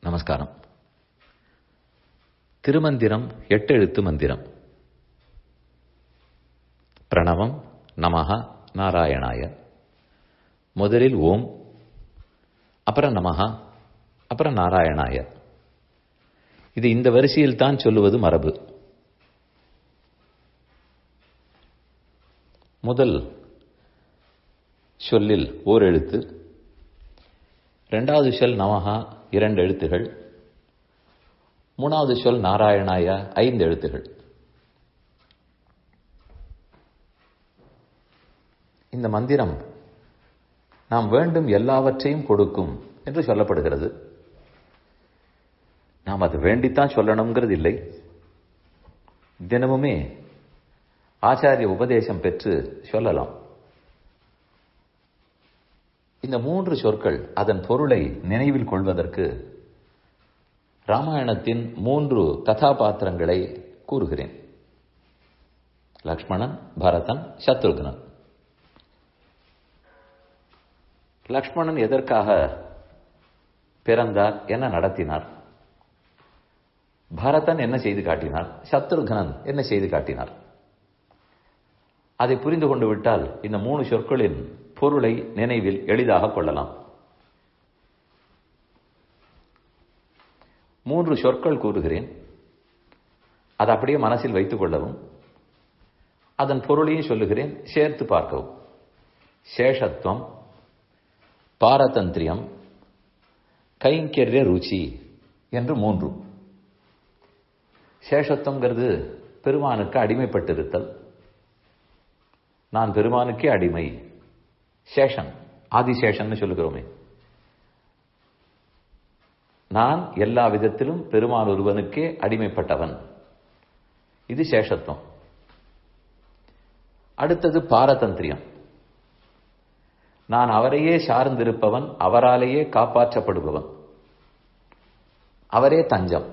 நமஸ்காரம். திருமந்திரம் 8 எழுத்து மந்திரம். பிரணவம் நமஹ நாராயணாய. முதலில் ஓம், அப்புறம் நமஹ, அப்புறம் நாராயணாய. இது இந்த வரிசையில் தான் சொல்லுவது மரபு. முதல் சொல்லில் ஓர் எழுத்து, இரண்டாவது சொல் நமஹா 2 எழுத்துகள், மூணாவது சொல் நாராயணாய 5 எழுத்துகள். இந்த மந்திரம் நாம் வேண்டும் எல்லாவற்றையும் கொடுக்கும் என்று சொல்லப்படுகிறது. நாம் அது வேண்டித்தான் சொல்லணுங்கிறது இல்லை. தினமுமே ஆச்சாரிய உபதேசம் பெற்று சொல்லலாம். இந்த 3 சொற்கள் அதன் பொருளை நினைவில் கொள்வதற்கு ராமாயணத்தின் 3 கதாபாத்திரங்களை கூறுகிறேன். லக்ஷ்மணன், பரதன், சத்ருக்னன். லக்ஷ்மணன் எதற்காக பிறந்தார், என்ன நடத்தினார்? பரதன் என்ன செய்து காட்டினார்? சத்ருக்னன் என்ன செய்து காட்டினார்? அதை புரிந்து கொண்டு விட்டால் இந்த 3 சொற்களின் பொருளை நினைவில் எளிதாக கொள்ளலாம். 3 சொற்கள் கூறுகிறேன். அதை அப்படியே மனசில் வைத்துக் கொள்ளவும், அதன் பொருளையும் சொல்லுகிறேன், சேர்த்து பார்க்கவும். சேஷத்துவம், பாரதந்திரியம், கைங்கர்ய ருச்சி என்று 3. சேஷத்துவங்கிறது பெருமானுக்கு அடிமைப்பட்டிருத்தல். நான் பெருமானுக்கே அடிமை. சேஷன், ஆதிசேஷன் சொல்லுகிறோமே. நான் எல்லா விதத்திலும் பெருமான் ஒருவனுக்கே அடிமைப்பட்டவன். இது சேஷத்துவம். அடுத்தது பாரதந்திரியம். நான் அவரையே சார்ந்திருப்பவன், அவராலேயே காப்பாற்றப்படுபவன், அவரே தஞ்சம்.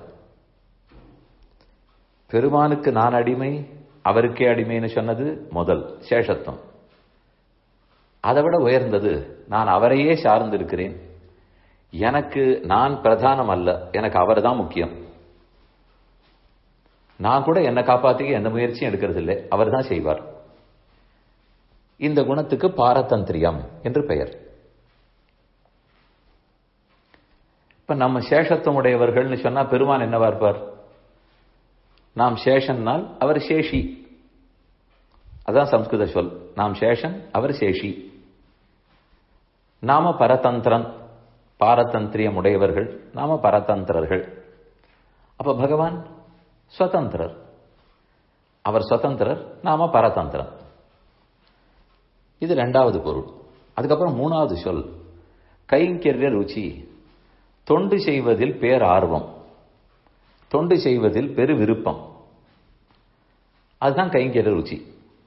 பெருமானுக்கு நான் அடிமை, அவருக்கே அடிமைன்னு சொன்னது முதல் சேஷத்துவம். அதை விட உயர்ந்தது, நான் அவரையே சார்ந்திருக்கிறேன். எனக்கு நான் பிரதானம் அல்ல, எனக்கு அவர் தான் முக்கியம். நான் கூட என்னை காப்பாற்றிக்க எந்த முயற்சியும் எடுக்கிறது இல்லை, அவர் தான் செய்வார். இந்த குணத்துக்கு பாரதந்திரியம் என்று பெயர். இப்ப நம்ம சேஷத்துவம் உடையவர்கள்னு சொன்னா பெருமான் என்னவா இருப்பார்? நாம் சேஷன்னால் அவர் சேஷி. அதான் சம்ஸ்கிருத சொல். நாம் சேஷன், அவர் சேஷி. நாம பரதந்திரன், பாரதந்திரியம் உடையவர்கள், நாம பரதந்திரர்கள். அப்ப பகவான் சுதந்திரர். அவர் சுதந்திரர், நாம பரதந்திரன். இது 2வது பொருள். அதுக்கப்புறம் 3வது சொல் கைங்கர்ய ருச்சி. தொண்டு செய்வதில் பேரார்வம், தொண்டு செய்வதில் பெரு விருப்பம். அதுதான் கைங்கர்ய ருச்சி.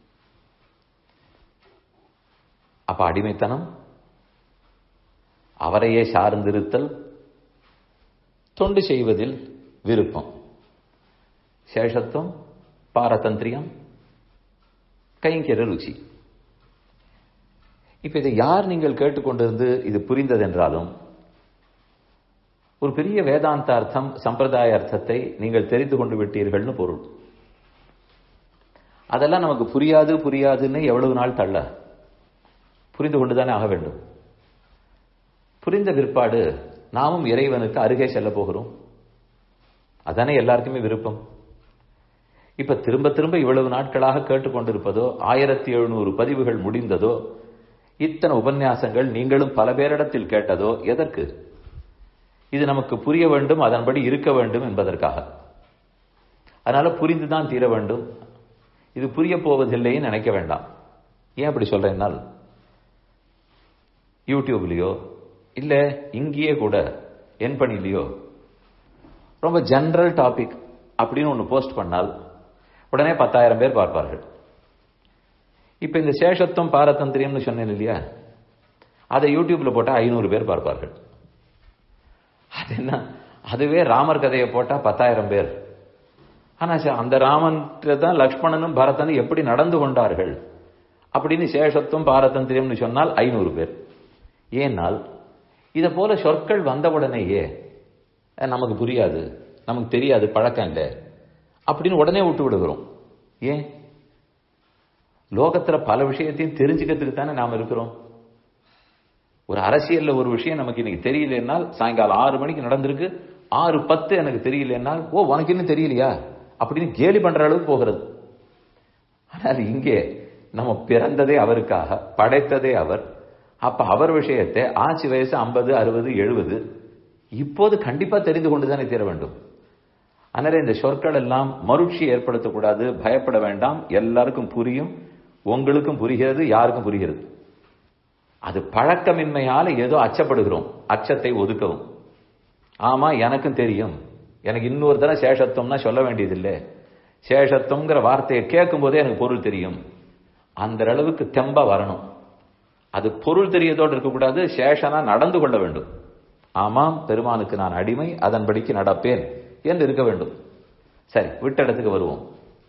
அப்ப அடிமைத்தனம், அவரையே சார்ந்திருத்தல், தொண்டு செய்வதில் விருப்பம், சேஷத்துவம், பாரதந்திரியம், கைங்கர்ய ருச்சி. இப்ப இதை யார் நீங்கள் கேட்டுக்கொண்டிருந்து இது புரிந்ததென்றாலும் ஒரு பெரிய வேதாந்த அர்த்தம், சம்பிரதாய அர்த்தத்தை நீங்கள் தெரிந்து கொண்டு விட்டீர்கள்னு பொருள். அதெல்லாம் நமக்கு புரியாது புரியாதுன்னு எவ்வளவு நாள் தள்ள, புரிந்து கொண்டுதானே ஆக வேண்டும். புரிந்த பிற்பாடு நாமும் இறைவனுக்கு அருகே செல்ல போகிறோம். அதானே எல்லாருக்குமே விருப்பம். இப்ப திரும்ப திரும்ப இவ்வளவு நாட்களாக கேட்டுக்கொண்டிருப்பதோ, 1700 பதிவுகள் முடிந்ததோ, இத்தனை உபன்யாசங்கள் நீங்களும் பல பேரிடத்தில் கேட்டதோ எதற்கு? இது நமக்கு புரிய வேண்டும், அதன்படி இருக்க வேண்டும் என்பதற்காக. அதனால புரிந்துதான் தீர வேண்டும். இது புரிய போவதில்லைன்னு நினைக்க வேண்டாம். ஏன் அப்படி சொல்றேன்னால், யூடியூப்லயோ இல்ல இங்கேயே கூட என் பணிலையோ ரொம்ப ஜெனரல் டாபிக் அப்படின்னு ஒன்று போஸ்ட் பண்ணால் உடனே 10,000 பேர் பார்ப்பார்கள். இப்ப இந்த சேஷத்துவம் பாரதந்திரியம்னு சொன்னேன் இல்லையா, அதை யூடியூப்ல போட்டா 500 பேர் பார்ப்பார்கள். அது என்ன, அதுவே ராமர் கதையை போட்டா 10,000 பேர். ஆனா அந்த ராமன் தான் லக்ஷ்மணனும் பரதனும் எப்படி நடந்து கொண்டார்கள் அப்படின்னு சேஷத்துவம் பாரதந்திரியம்னு சொன்னால் 500 பேர். ஏனால் இதை போல சொற்கள் வந்தவுடனேயே நமக்கு புரியாது, நமக்கு தெரியாது, பழக்கம் இல்லை அப்படின்னு உடனே விட்டு விடுகிறோம். ஏன்? லோகத்துல பல விஷயத்தையும் தெரிஞ்சுக்கிறதுக்கு தானே நாம் இருக்கிறோம். ஒரு அரசியல்ல ஒரு விஷயம் நமக்கு இன்னைக்கு தெரியலன்னால், சாயங்காலம் 6 மணிக்கு நடந்திருக்கு, 6:10 எனக்கு தெரியலன்னால், ஓ உனக்கு இன்னும் தெரியலையா அப்படின்னு கேலி பண்ற அளவுக்கு போகிறது. ஆனால் இங்கே நம்ம பிறந்ததே அவருக்காக, படைத்ததே அவர். அப்ப அவர் விஷயத்தை ஆட்சி வயசு 50, 60, 70 இப்போது கண்டிப்பா தெரிந்து கொண்டுதானே தீர வேண்டும். அதனால இந்த சொற்கள் எல்லாம் மருட்சி ஏற்படுத்தக்கூடாது, பயப்பட வேண்டாம், எல்லாருக்கும் புரியும், உங்களுக்கும் புரிகிறது, யாருக்கும் புரிகிறது. அது பழக்கமின்மையால ஏதோ அச்சப்படுகிறோம். அச்சத்தை ஒதுக்கவும். ஆமா எனக்கும் தெரியும், எனக்கு இன்னொரு தடவை சேஷத்துவம்னா சொல்ல வேண்டியதில்லை, சேஷத்துவங்கிற வார்த்தையை கேட்கும் போதே எனக்கு பொருள் தெரியும், அந்த அளவுக்கு தெம்பா வரணும். அது பொருள் தெரியதோடு இருக்கக்கூடாது, சேஷனா நடந்து கொள்ள வேண்டும். ஆமாம் பெருமானுக்கு நான் அடிமை, அதன்படிக்கு நடப்பேன் என்று இருக்க வேண்டும். சரி, விட்ட இடத்துக்கு வருவோம்.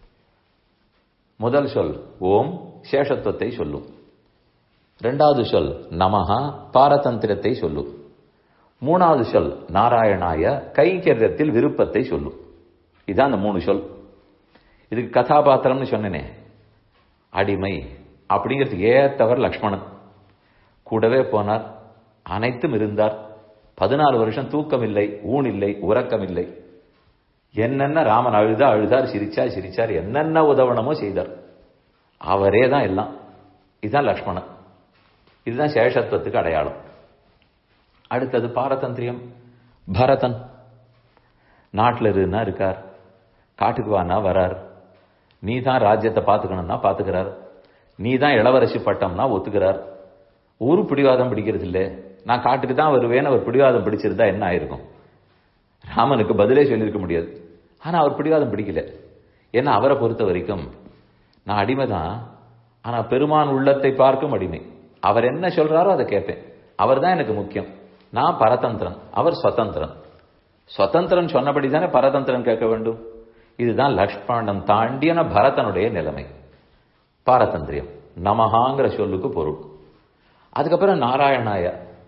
முதல் சொல் ஓம், சேஷத்துவத்தை சொல்லும். இரண்டாவது சொல் நமஹா, பாரதந்திரத்தை சொல்லும். மூணாவது சொல் நாராயணாய, கைங்கரியத்தில் விருப்பத்தை சொல்லும். இதான் அந்த 3 சொல். இதுக்கு கதாபாத்திரம்னு சொன்னேனே, அடிமை அப்படிங்கிறதுக்கு ஏத்தவர் லக்ஷ்மணன். கூடவே போனார், அனைத்தும் இருந்தார். 14 வருஷம் தூக்கம் இல்லை, ஊன் இல்லை, உறக்கம் இல்லை. என்னென்ன ராமன் அழுதார், சிரிச்சார், என்னென்ன உதவனமோ செய்தார். அவரே தான் எல்லாம். இதுதான் லக்ஷ்மணன். இதுதான் சேஷத்துவத்துக்கு அடையாளம். அடுத்தது பாரதந்திரியம். பரதன் நாட்டில் இருந்தா இருக்கார், காட்டுக்கு வானா வரார், நீ தான் ராஜ்யத்தை பார்த்துக்கணும்னா பார்த்துக்கிறார், நீ தான் இளவரசி பட்டம்னா ஒத்துக்கிறார். ஒரு பிடிவாதம் பிடிக்கிறது இல்லை. நான் காட்டுக்கு தான் வருவேன், அவர் பிடிவாதம் பிடிச்சிருந்தா என்ன ஆயிருக்கும்? ராமனுக்கு பதிலே சொல்லியிருக்க முடியாது. ஆனா அவர் பிடிவாதம் பிடிக்கல. ஏன்னா அவரை பொறுத்த வரைக்கும் நான் அடிமை தான், ஆனா பெருமான் உள்ளத்தை பார்க்கும் அடிமை. அவர் என்ன சொல்றாரோ அதை கேட்பேன், அவர் தான் எனக்கு முக்கியம். நான் பரதந்திரன், அவர் சுதந்திரன். சுதந்திரன் சொன்னபடி தானே பரதந்திரன் கேட்க வேண்டும். இதுதான் லக்ஷ்மணன் தாண்டியன பரதனுடைய நிலைமை. பாரதந்திரியம் நமஹாங்கிற சொல்லுக்கு பொருள். அதுக்கப்புறம் நாராயணாய,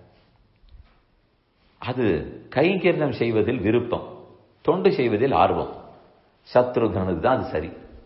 அது கைங்கரியம் செய்வதில் விருப்பம், தொண்டு செய்வதில் ஆர்வம். சத்ருகனுக்கு தான் அது சரி.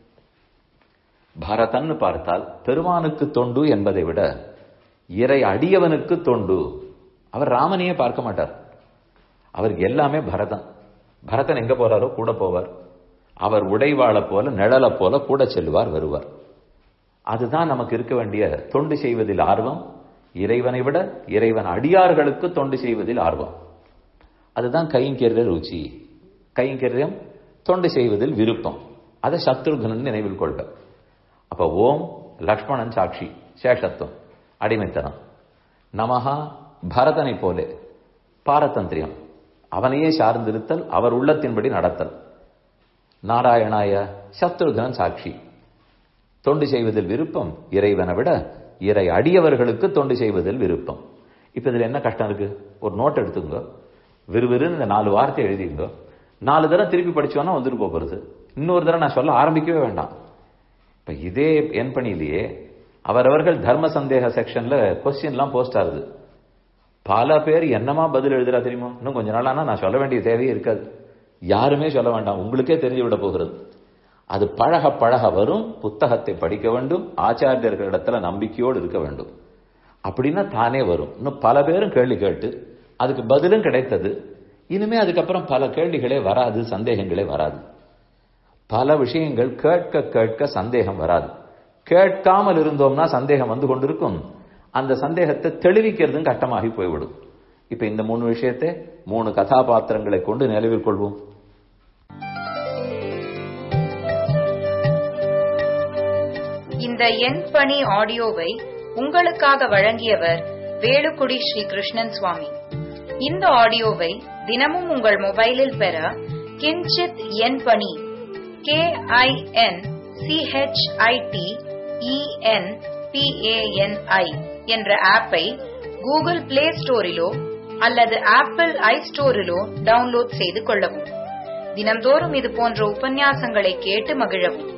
பரதன்னு பார்த்தால் பெருமானுக்கு தொண்டு என்பதை விட இறை அடியவனுக்கு தொண்டு. அவர் ராமனையே பார்க்க மாட்டார், அவருக்கு எல்லாமே பரதன். பரதன் எங்க போறாரோ கூட போவார். அவர் உடைவாள போல நிழலை போல கூட செல்வார் வருவார். அதுதான் நமக்கு இருக்க வேண்டிய தொண்டு செய்வதில் ஆர்வம். இறைவனை விட இறைவன் அடியார்களுக்கு தொண்டு செய்வதில் ஆர்வம். அதுதான் கைங்கரிய ருச்சி. கைங்கரியம் தொண்டு செய்வதில் விருப்பம். அதை சத்ருகனன் நினைவில் கொள்க. அப்ப ஓம் லக்ஷ்மணன் சாட்சி, சேஷத்துவம், அடிமைத்தனம். நமஹா பரதனை போலே பாரதந்திரியம், அவனையே சார்ந்திருத்தல், அவர் உள்ளத்தின்படி நடத்தல். நாராயணாய சத்ருகனன் சாட்சி, தொண்டு செய்வதில் விருப்பம். இறைவனை விட இறை அடியவர்களுக்கு தொண்டு செய்வதில் விருப்பம். இப்ப இதுல என்ன கஷ்டம் இருக்கு? ஒரு நோட் எடுத்துங்க, விறுவிறுன்னு இந்த 4 வார்த்தை எழுதிங்க. 4 தடவை திருப்பி படிச்சோன்னா வந்துட்டு போகிறது. இன்னொரு தடவை நான் சொல்ல ஆரம்பிக்கவே வேண்டாம். இப்ப இதே என் பணியிலேயே அவரவர்கள் தர்ம சந்தேக செக்ஷன்ல கொஸ்டின்லாம் போஸ்ட் ஆகுது. பல பேர் என்னமா பதில் எழுதுறா தெரியுமா? இன்னும் கொஞ்ச நாளானா நான் சொல்ல வேண்டிய தேவையே இருக்காது, யாருமே சொல்ல வேண்டாம், உங்களுக்கே தெரிஞ்சு விட போகிறது. அது பழக பழக வரும். புத்தகத்தை படிக்க வேண்டும், ஆச்சாரியர்களிடத்துல நம்பிக்கையோடு இருக்க வேண்டும். அப்படின்னா தானே வரும். இன்னும் பல பேரும் கேள்வி கேட்டு அதுக்கு பதிலும் கிடைத்தது. இனிமே அதுக்கப்புறம் பல கேள்விகளே வராது, சந்தேகங்களே வராது. பல விஷயங்கள் கேட்க கேட்க சந்தேகம் வராது. கேட்காமல் இருந்தோம்னா சந்தேகம் வந்து கொண்டிருக்கும். அந்த சந்தேகத்தை தெளிவிக்கிறதும் கட்டமாகி போய்விடும். இப்ப இந்த 3 விஷயத்தை 3 கதாபாத்திரங்களை கொண்டு நினைவில் கொள்வோம். இந்த என் பணி ஆடியோவை உங்களுக்காக வழங்கியவர் வேலுக்குடி ஸ்ரீ கிருஷ்ணன் சுவாமி. இந்த ஆடியோவை தினமும் உங்கள் மொபைலில் பெற கிஞ்சித் என் பணி KINCHITENPANI என்ற ஆப்பை கூகுள் பிளே ஸ்டோரிலோ அல்லது ஆப்பிள் ஐஸ்டோரிலோ டவுன்லோட் செய்து கொள்ளவும். தினம்தோறும் இது போன்ற உபன்யாசங்களை கேட்டு மகிழவும்.